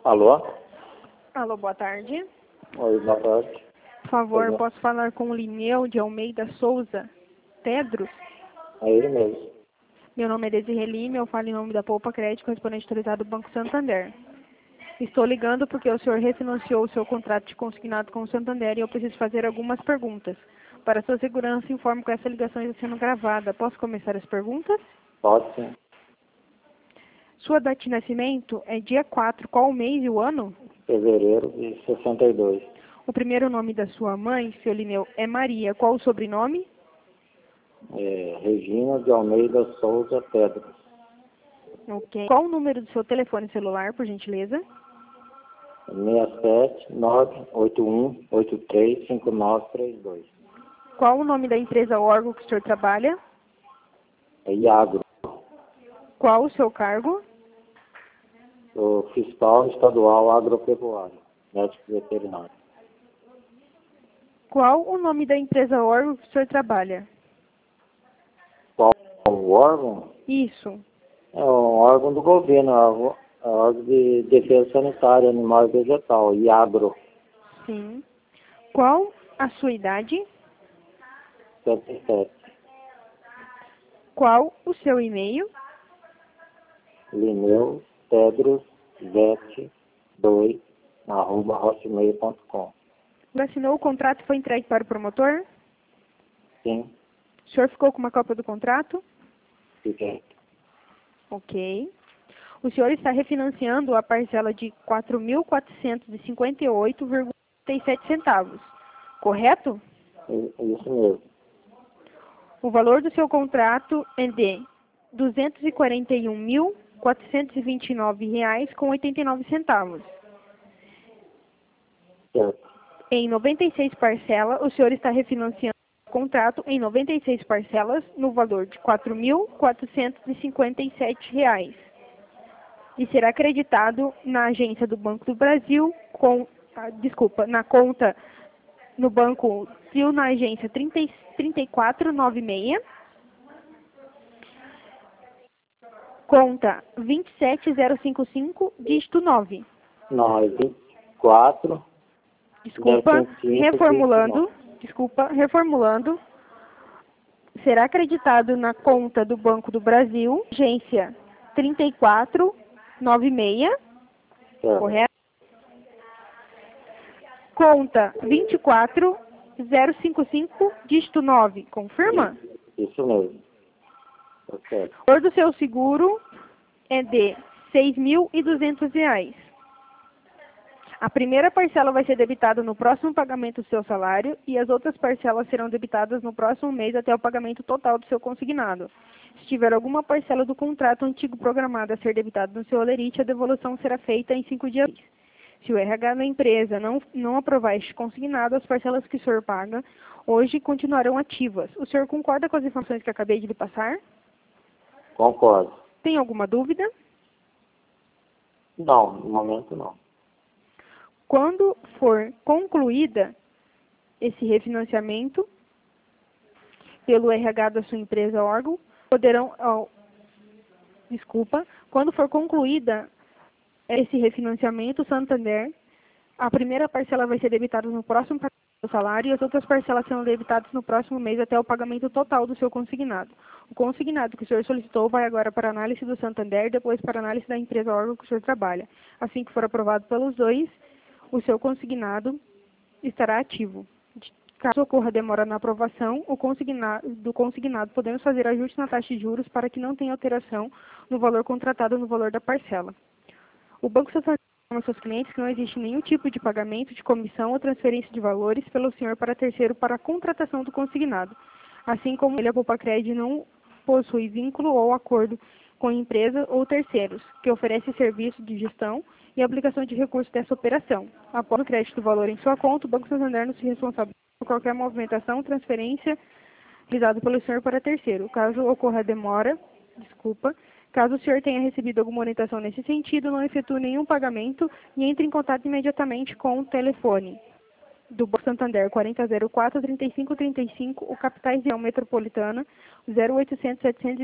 Alô? Alô, boa tarde. Oi, boa tarde. Por favor, Oi, posso falar com o Lineu de Almeida Souza Tedros? é ele mesmo. Meu nome é Desirê Lima, eu falo em nome da Poupa Crédito, correspondente autorizado do Banco Santander. Estou ligando porque o senhor refinanciou o seu contrato de consignado com o Santander e eu preciso fazer algumas perguntas. Para sua segurança, informo que essa ligação está sendo gravada. Posso começar as perguntas? Pode sim. Sua data de nascimento é dia 4. Qual o mês e o ano? Fevereiro de 62. O primeiro nome da sua mãe, seu Lineu, é Maria. Qual o sobrenome? Regina de Almeida Souza Pedro. Ok. Qual o número do seu telefone celular, por gentileza? 67-981-83-5932. Qual o nome da empresa ou órgão que o senhor trabalha? É Iagro. Qual o seu cargo? O fiscal estadual agropecuário. Médico veterinário. Qual o nome da empresa ou órgão que o senhor trabalha? Qual o órgão? Isso. É um órgão do governo, é um órgão de defesa sanitária animal e vegetal, Iagro. Sim. Qual a sua idade? 77. Qual o seu e-mail? Lineu Pedros Vete 2 @hotmail.com. Assinou o contrato e foi entregue para o promotor? Sim, O senhor ficou com uma cópia do contrato? fiquei. Ok. O senhor está refinanciando a parcela de R$ 4.458,37, correto? Isso mesmo. O valor do seu contrato é de R$ 241.429,89. Certo. Em 96 parcelas, o senhor está refinanciando o contrato em 96 parcelas no valor de R$ 4.457 e será acreditado na agência do Banco do Brasil na conta no Banco Brasil na agência 3496, conta 27055, dígito 9. Não, é 24, Desculpa, 055, reformulando, será acreditado na conta do Banco do Brasil, agência 3496, certo. correto? Conta 24055, dígito 9, confirma? Isso mesmo. Tá certo. O valor do seu seguro é de R$ 6.200. A primeira parcela vai ser debitada no próximo pagamento do seu salário e as outras parcelas serão debitadas no próximo mês até o pagamento total do seu consignado. Se tiver alguma parcela do contrato antigo programada a ser debitada no seu holerite, a devolução será feita em 5 dias. Se o RH da empresa não aprovar este consignado, as parcelas que o senhor paga hoje continuarão ativas. O senhor concorda com as informações que acabei de lhe passar? Concordo. Tem alguma dúvida? Não, no momento não. Quando for concluída esse refinanciamento pelo RH da sua empresa ou órgão, quando for concluída esse refinanciamento, o Santander, a primeira parcela vai ser debitada no próximo pagamento do salário e as outras parcelas serão debitadas no próximo mês até o pagamento total do seu consignado. O consignado que o senhor solicitou vai agora para análise do Santander e depois para análise da empresa ou órgão que o senhor trabalha. Assim que for aprovado pelos dois, o seu consignado estará ativo. Caso ocorra demora na aprovação do consignado, podemos fazer ajuste na taxa de juros para que não tenha alteração no valor contratado no valor da parcela. O Banco Santander informa aos seus clientes que não existe nenhum tipo de pagamento de comissão ou transferência de valores pelo senhor para terceiro para a contratação do consignado. Assim como ele, a Poupa Crédito não possui vínculo ou acordo com empresa ou terceiros que oferece serviço de gestão e aplicação de recursos dessa operação. Após o crédito do valor em sua conta, o Banco Santander não se responsabiliza por qualquer movimentação ou transferência realizada pelo senhor para terceiro. Caso ocorra demora, caso o senhor tenha recebido alguma orientação nesse sentido, não efetue nenhum pagamento e entre em contato imediatamente com o telefone do Banco Santander 4004-3535, o capitais região metropolitana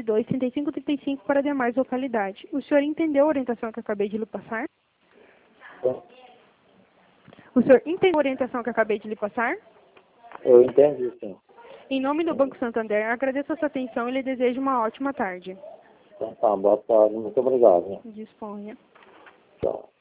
0800-702-3535 para demais localidades. O senhor entendeu a orientação que eu acabei de lhe passar? O senhor entendeu a orientação que eu acabei de lhe passar? Eu entendi, sim. Em nome do Banco Santander, agradeço a sua atenção e lhe desejo uma ótima tarde. Então tá, boa tarde, muito obrigado. Disponha. Tchau.